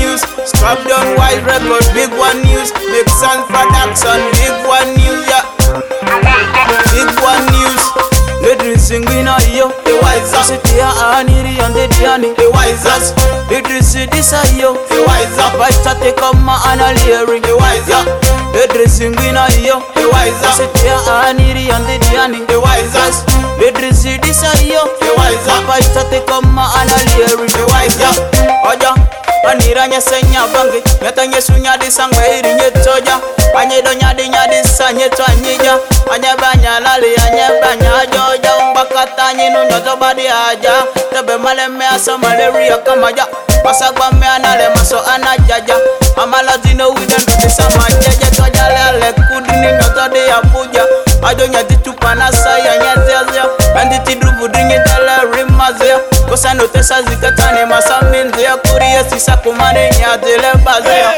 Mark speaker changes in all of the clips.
Speaker 1: news. Scrap down wide record, big one news. Big Sun production, big one news, yeah. Big one news. Idris Ngina yo, the wiser. City Aniri and the Diani, the wisers. Idris Disa yo, the wiser. Baita te kama analiri, the wiser. Idris Ngina yo, the wiser. City Aniri and the Diani, the wisers. Idris Disa yo, the wiser. Baita te kama analiri, the wiser. Oja Anira nyesenya bangi, nyata nyesunya disangwe iri nyetoja. Anyedo nyadi sanyeto anyija. Anyabanya lali, anyabanya joja. Umbakata nyinu nyoto badi aja. Tebe male mea so malaria kamaja. Pasagwa mea nale maso anajaja. Amala zino widen dudisa majeje. Toja lele kudini nyoto di abuja. Ajo nyati tupa nasa ya nyezezia. Anditi drubu dingi dele rimazia. Kosa notesa zikatani masaminzia. Kuriye sisa kumane nyadile bazia.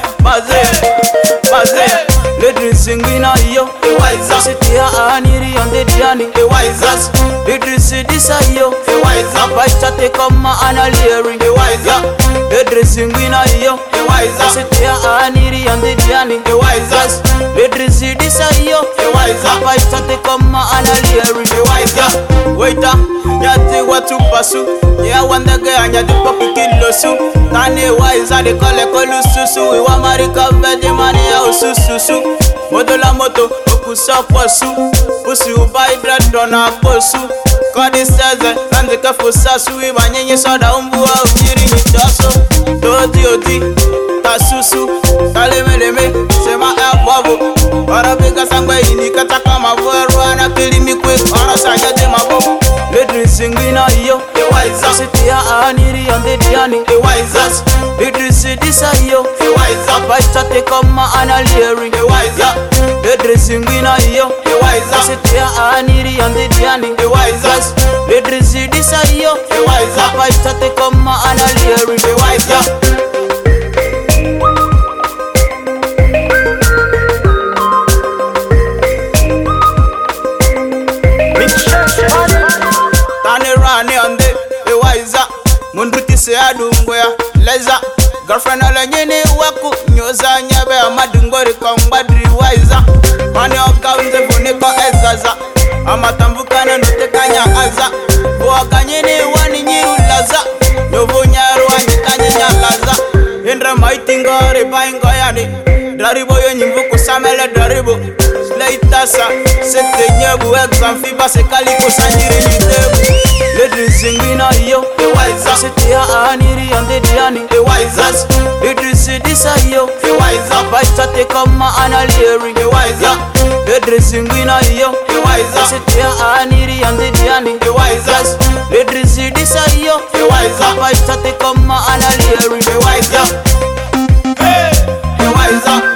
Speaker 1: Bazia Idris Ngina yo, the wiser. City Aniri and the Diani, the wisers. Idris Disa yo, the wiser. Baita te kama analiri, the wiser. Idris Ngina yo, the wiser. City Aniri and the Diani, the wisers. Idris Disa yo, the wiser. Baita te kama analiri, the wiser. Waiter, nyati watu pasu. Yeah, wandage anyadi poki kilosu. Tani wiser, de kole kolususu. Iwa marika veje mani ya usususu. Moto la moto, okusa posu. Pusi ubai dread dona posu. Kodi seze, nande kafusasu. Iwa nyenye soda umbuwa ujiri nitoso. Oti, tasusu. Kalemeleme, sema elbovo. Warabiga sangwe ini kataka mavueru. Anakilimi quick, orasanyate mabu. Idris Ngina yo, the wiser. City Aniri and the Diani, the wisers. Idris Disa yo, the wiser. Baita te kama analiri, the wiser. Idris Ngina yo, the wiser. City Aniri and the Diani, the wisers. Idris Disa yo, the wiser. Baita te kama analiri, the wiser. Munduti se adungwea leza. Girlfriend ala nyini waku nyoza nyabe amadungori kwa mbadri wiser. Mani oka unze ko ezaza. Amatambuka na nutekanya aza. Buwaka nyini wani nyiru laza. Nyovu nyaru wanyikanyi nyalaza. Indra maitingori baingo yani. Daribo yo nyimbu kusamele daribo. Slaitasa sete nyebu exam fiba sekali kusanjiri nitebu. Idris Ngina yo, the wiser. City Aniri and the Diani, the wisers. Idris Disa yo, the wiser. Baita te kama analiri, the wiser. Idris Ngina yo, the wiser. City Aniri and the Diani, the wisers. Idris Disa yo, the wiser. Baita te kama analiri, the wiser. Hey, the wiser.